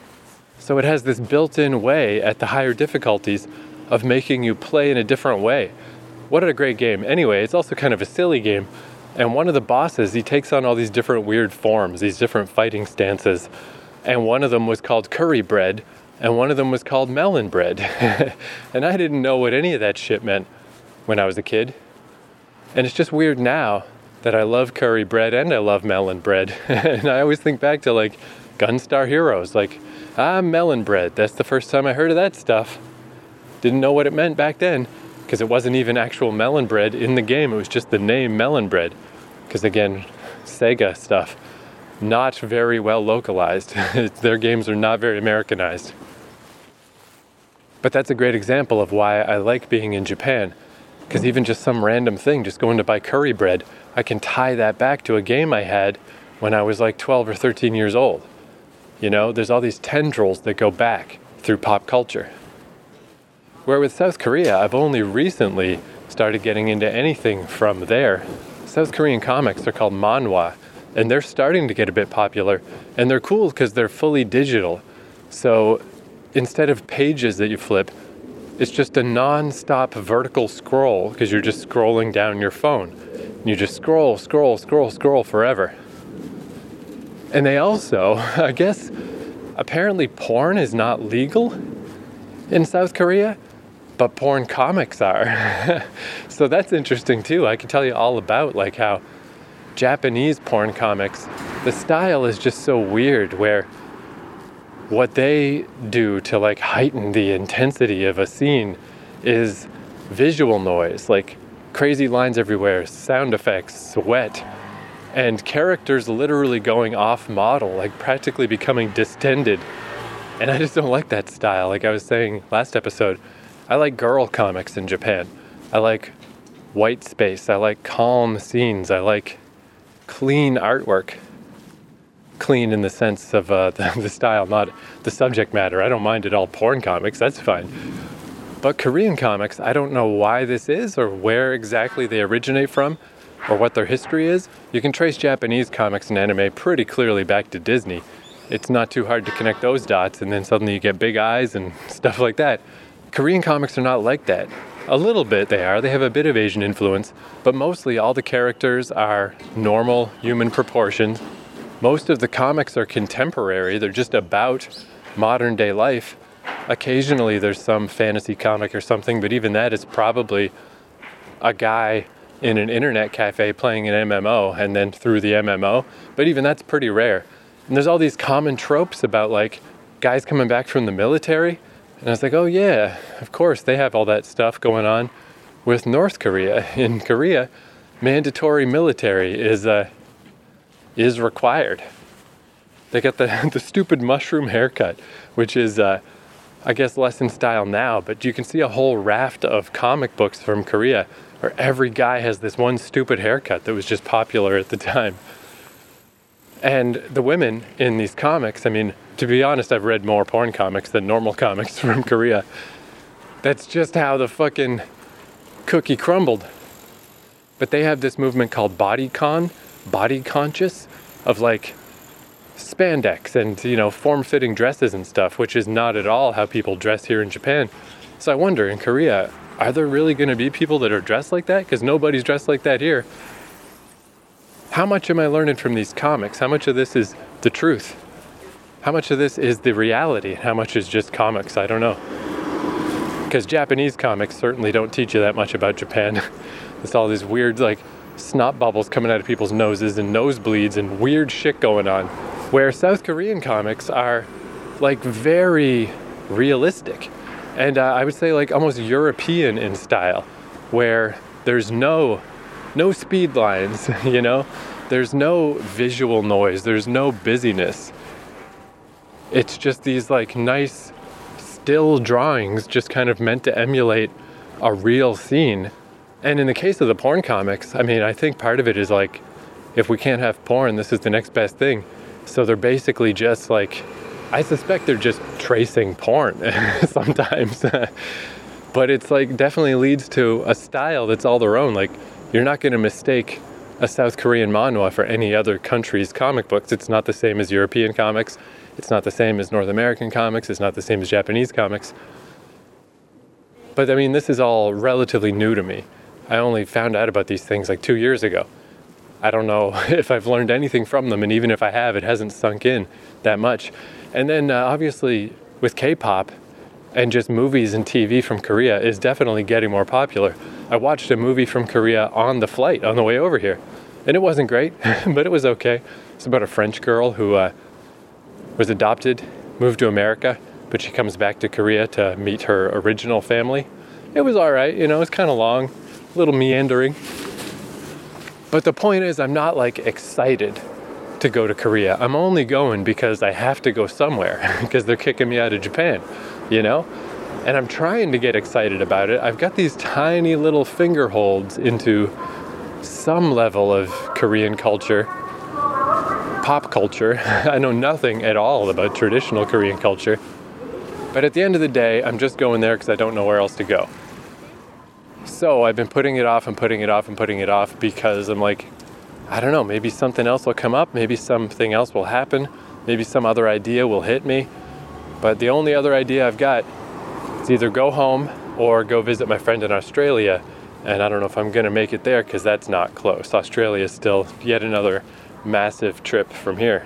So it has this built-in way at the higher difficulties of making you play in a different way. What a great game. Anyway, it's also kind of a silly game. And one of the bosses, he takes on all these different weird forms, these different fighting stances. And one of them was called curry bread, and one of them was called melon bread. And I didn't know what any of that shit meant when I was a kid. And it's just weird now that I love curry bread and I love melon bread. And I always think back to like Gunstar Heroes, like, melon bread. That's the first time I heard of that stuff. Didn't know what it meant back then, because it wasn't even actual melon bread in the game. It was just the name melon bread. Because again, Sega stuff, not very well localized. Their games are not very Americanized. But that's a great example of why I like being in Japan. Because even just some random thing, just going to buy curry bread, I can tie that back to a game I had when I was like 12 or 13 years old. You know, there's all these tendrils that go back through pop culture. Where with South Korea, I've only recently started getting into anything from there. South Korean comics are called manhwa, and they're starting to get a bit popular. And they're cool because they're fully digital. So instead of pages that you flip, it's just a non-stop vertical scroll, because you're just scrolling down your phone. You just scroll forever. And they also, I guess, apparently porn is not legal in South Korea, but porn comics are. So that's interesting too. I can tell you all about like how Japanese porn comics, the style is just so weird, where what they do to like heighten the intensity of a scene is visual noise, like crazy lines everywhere, sound effects, sweat, and characters literally going off model, like practically becoming distended. And I just don't like that style. Like I was saying last episode, I like girl comics in Japan. I like white space. I like calm scenes. I like clean artwork. Clean in the sense of the style, not the subject matter. I don't mind at all porn comics, that's fine. But Korean comics, I don't know why this is or where exactly they originate from, or what their history is. You can trace Japanese comics and anime pretty clearly back to Disney. It's not too hard to connect those dots, and then suddenly you get big eyes and stuff like that. Korean comics are not like that. A little bit they are. They have a bit of Asian influence, but mostly all the characters are normal human proportions. Most of the comics are contemporary. They're just about modern day life. Occasionally there's some fantasy comic or something, but even that is probably a guy in an internet cafe playing an MMO and then through the MMO, but even that's pretty rare. And there's all these common tropes about like guys coming back from the military, and I was like, oh yeah, of course they have all that stuff going on with North Korea. In Korea, mandatory military is required. They got the stupid mushroom haircut, which is, I guess, less in style now, but you can see a whole raft of comic books from Korea where every guy has this one stupid haircut that was just popular at the time. And the women in these comics, I mean, to be honest, I've read more porn comics than normal comics from Korea. That's just how the fucking cookie crumbled. But they have this movement called bodycon, body conscious, of like spandex and, you know, form-fitting dresses and stuff, which is not at all how people dress here in Japan. So I wonder, in Korea, are there really going to be people that are dressed like that? Because nobody's dressed like that here. How much am I learning from these comics? How much of this is the truth? How much of this is the reality? How much is just comics? I don't know. Because Japanese comics certainly don't teach you that much about Japan. There's all these weird, like, snot bubbles coming out of people's noses and nosebleeds and weird shit going on. Where South Korean comics are, like, very realistic. And I would say, like, almost European in style. Where there's no speed lines, you know? There's no visual noise. There's no busyness. It's just these, like, nice, still drawings just kind of meant to emulate a real scene. And in the case of the porn comics, I mean, I think part of it is, like, if we can't have porn, this is the next best thing. So they're basically just, like, I suspect they're just tracing porn sometimes. But it's, like, definitely leads to a style that's all their own. Like, you're not going to mistake a South Korean manhwa for any other country's comic books. It's not the same as European comics. It's not the same as North American comics. It's not the same as Japanese comics. But, I mean, this is all relatively new to me. I only found out about these things like 2 years ago. I don't know if I've learned anything from them, and even if I have, it hasn't sunk in that much. And then, obviously, with K-pop and just movies and TV from Korea is definitely getting more popular. I watched a movie from Korea on the flight on the way over here, and it wasn't great, but it was okay. It's about a French girl who was adopted, moved to America, but she comes back to Korea to meet her original family. It was all right, you know, it's kind of long, a little meandering. But the point is, I'm not, like, excited to go to Korea. I'm only going because I have to go somewhere, because they're kicking me out of Japan, you know? And I'm trying to get excited about it. I've got these tiny little finger holds into some level of Korean culture, pop culture. I know nothing at all about traditional Korean culture. But at the end of the day, I'm just going there because I don't know where else to go. So I've been putting it off and putting it off and putting it off because I'm like, I don't know, maybe something else will come up. Maybe something else will happen. Maybe some other idea will hit me. But the only other idea I've got is either go home or go visit my friend in Australia. And I don't know if I'm going to make it there because that's not close. Australia is still yet another massive trip from here.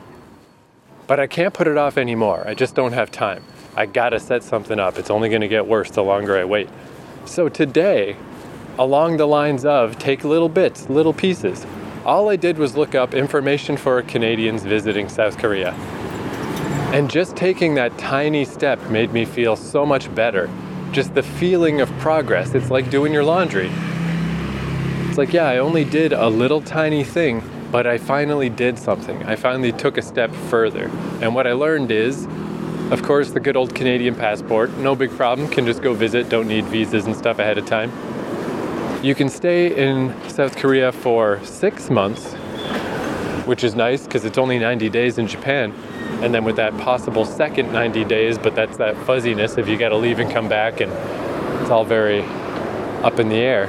But I can't put it off anymore. I just don't have time. I gotta set something up. It's only going to get worse the longer I wait. So today, along the lines of take little bits, little pieces, all I did was look up information for Canadians visiting South Korea. And just taking that tiny step made me feel so much better. Just the feeling of progress. It's like doing your laundry. It's like, yeah, I only did a little tiny thing, but I finally did something. I finally took a step further. And what I learned is, of course, the good old Canadian passport, no big problem, can just go visit, don't need visas and stuff ahead of time. You can stay in South Korea for 6 months, which is nice because it's only 90 days in Japan. And then with that possible second 90 days, but that's that fuzziness if you got to leave and come back, and it's all very up in the air.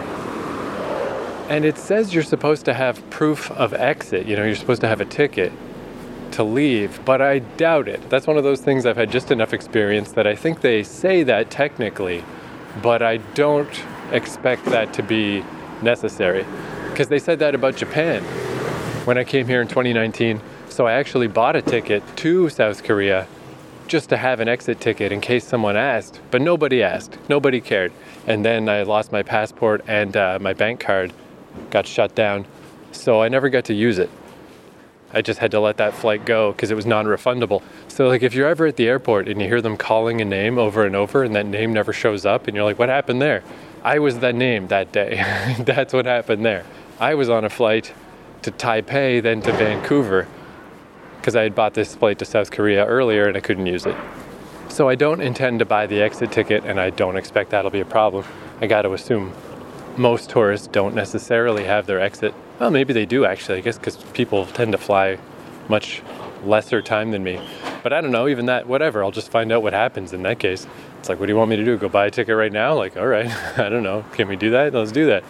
And it says you're supposed to have proof of exit, you know, you're supposed to have a ticket to leave, but I doubt it. That's one of those things I've had just enough experience that I think they say that technically, but I don't expect that to be necessary. Because they said that about Japan when I came here in 2019. So I actually bought a ticket to South Korea just to have an exit ticket in case someone asked, but nobody asked, nobody cared. And then I lost my passport and my bank card got shut down, so I never got to use it. I just had to let that flight go because it was non-refundable. So like if you're ever at the airport and you hear them calling a name over and over and that name never shows up and you're like, what happened there? I was that name that day. That's what happened there. I was on a flight to Taipei, then to Vancouver, because I had bought this flight to South Korea earlier and I couldn't use it. So I don't intend to buy the exit ticket, and I don't expect that'll be a problem. I got to assume most tourists don't necessarily have their exit. Well, maybe they do actually, I guess, because people tend to fly much lesser time than me. But I don't know, even that, whatever, I'll just find out what happens in that case. It's like, what do you want me to do? Go buy a ticket right now? Like, all right, I don't know. Can we do that? Let's do that.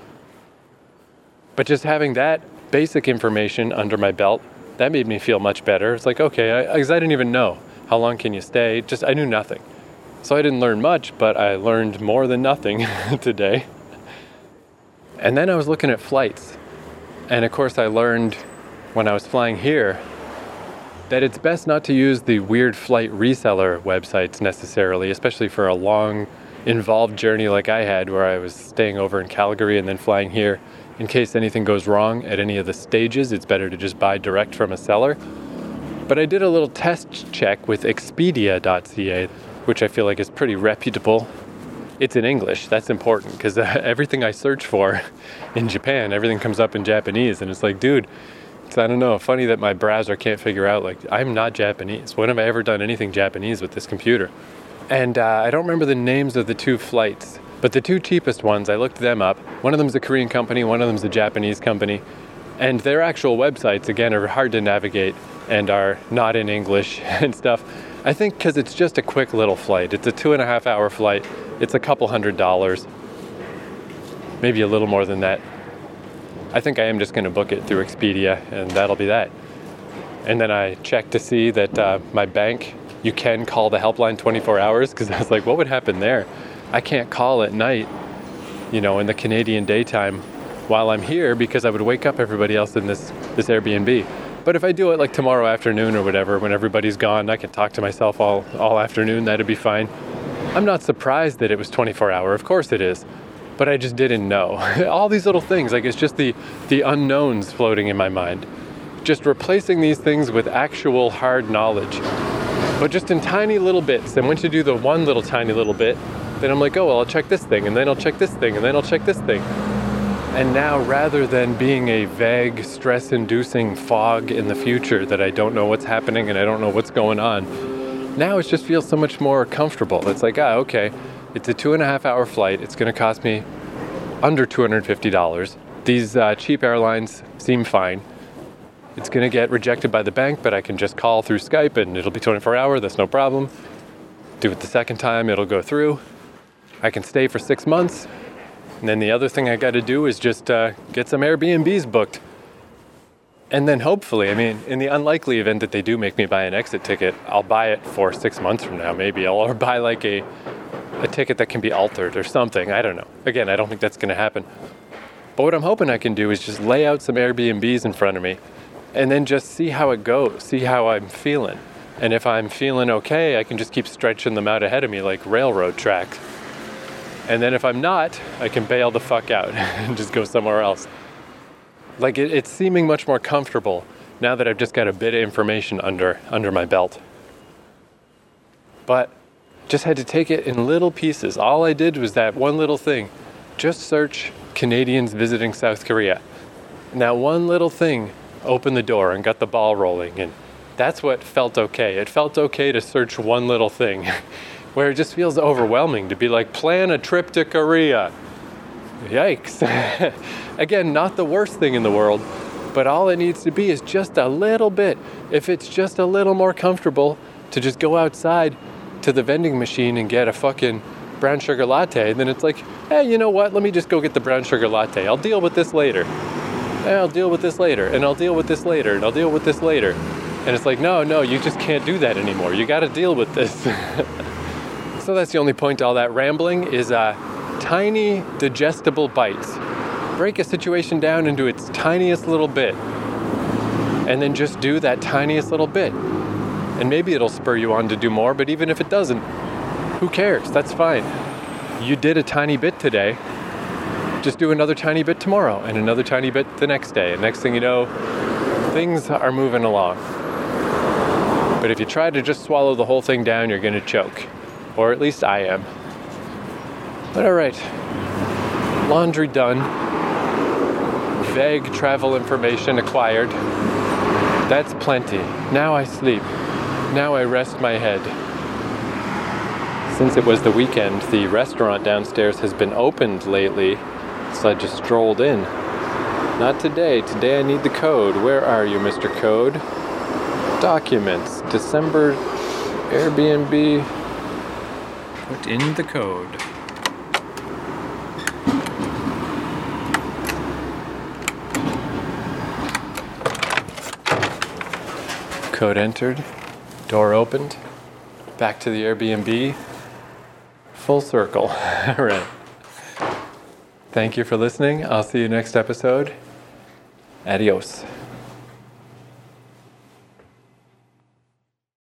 But just having that basic information under my belt, that made me feel much better. It's like, okay, because I didn't even know. How long can you stay? I knew nothing. So I didn't learn much, but I learned more than nothing today. And then I was looking at flights. And of course I learned when I was flying here that it's best not to use the weird flight reseller websites necessarily, especially for a long, involved journey like I had, where I was staying over in Calgary and then flying here. In case anything goes wrong at any of the stages, it's better to just buy direct from a seller. But I did a little test check with Expedia.ca, which I feel like is pretty reputable. It's in English. That's important, because everything I search for in Japan, everything comes up in Japanese. And it's like, dude, I don't know, funny that my browser can't figure out, like, I'm not Japanese. When have I ever done anything Japanese with this computer? And I don't remember the names of the two flights, but the two cheapest ones, I looked them up. One of them's a Korean company, one of them's a Japanese company. And their actual websites, again, are hard to navigate and are not in English and stuff. I think because it's just a quick little flight. It's a 2.5 hour flight. It's a couple $100, maybe a little more than that. I think I am just going to book it through Expedia, and that'll be that. And then I checked to see that my bank, you can call the helpline 24 hours, because I was like, what would happen there? I can't call at night, in the Canadian daytime while I'm here, because I would wake up everybody else in this Airbnb. But if I do it like tomorrow afternoon or whatever, when everybody's gone, I can talk to myself all afternoon, that'd be fine. I'm not surprised that it was 24 hour, of course it is. But I just didn't know. All these little things, like it's just the unknowns floating in my mind. Just replacing these things with actual hard knowledge. But just in tiny little bits. And once you do the one little tiny little bit, then I'm like, oh, well, I'll check this thing, and then I'll check this thing, and then I'll check this thing. And now, rather than being a vague, stress-inducing fog in the future that I don't know what's happening and I don't know what's going on, now it just feels so much more comfortable. It's like, okay, it's a 2.5 hour flight. It's going to cost me under $250. These cheap airlines seem fine. It's going to get rejected by the bank, but I can just call through Skype and it'll be 24 hour. That's no problem. Do it the second time, it'll go through. I can stay for 6 months. And then the other thing I got to do is just get some Airbnbs booked. And then hopefully, in the unlikely event that they do make me buy an exit ticket, I'll buy it for 6 months from now, maybe. Or buy like a ticket that can be altered or something. I don't know. Again, I don't think that's going to happen. But what I'm hoping I can do is just lay out some Airbnbs in front of me and then just see how it goes, see how I'm feeling. And if I'm feeling okay, I can just keep stretching them out ahead of me like railroad tracks. And then if I'm not, I can bail the fuck out and just go somewhere else. Like it's seeming much more comfortable now that I've just got a bit of information under my belt. But just had to take it in little pieces. All I did was that one little thing. Just search Canadians visiting South Korea. And that one little thing opened the door and got the ball rolling. And that's what felt okay. It felt okay to search one little thing. Where it just feels overwhelming to be like, plan a trip to Korea. Yikes. Again, not the worst thing in the world, but all it needs to be is just a little bit. If it's just a little more comfortable to just go outside to the vending machine and get a fucking brown sugar latte, then it's like, hey, you know what? Let me just go get the brown sugar latte. I'll deal with this later. I'll deal with this later, and I'll deal with this later, and I'll deal with this later. And it's like, no, you just can't do that anymore. You got to deal with this. So that's the only point to all that rambling is tiny digestible bites. Break a situation down into its tiniest little bit and then just do that tiniest little bit. And maybe it'll spur you on to do more, but even if it doesn't, who cares? That's fine. You did a tiny bit today. Just do another tiny bit tomorrow and another tiny bit the next day. And next thing you know, things are moving along. But if you try to just swallow the whole thing down, you're going to choke. Or at least I am. But all right, laundry done. Vague travel information acquired. That's plenty. Now I sleep. Now I rest my head. Since it was the weekend, the restaurant downstairs has been opened lately, so I just strolled in. Not today. Today I need the code. Where are you, Mr. Code? Documents. December Airbnb. Put in the code. Code entered. Door opened. Back to the Airbnb. Full circle. All right. Thank you for listening. I'll see you next episode. Adios.